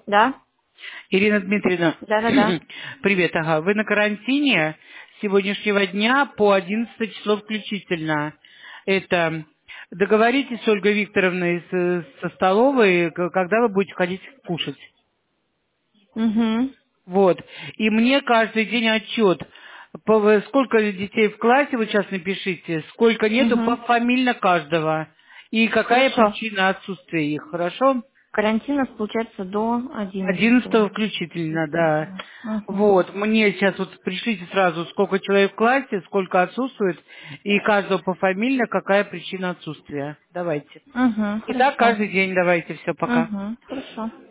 Да? Ирина Дмитриевна, Да-да-да. привет, ага. Вы на карантине с сегодняшнего дня по 11 число включительно. Это договоритесь с Ольгой Викторовной со столовой, когда вы будете ходить кушать. Угу. Вот. И мне каждый день отчет. Сколько детей в классе, вы сейчас напишите, сколько нету Угу. пофамильно каждого. И какая Хорошо. причина отсутствия их, хорошо? Карантин у нас получается до 11 11 включительно, да. включительно. Угу. Вот, мне сейчас вот пришлите сразу, сколько человек в классе, сколько отсутствует, и каждого пофамильно, какая причина отсутствия. Давайте. Угу. И так Хорошо. каждый день давайте, все, пока. Угу. Хорошо.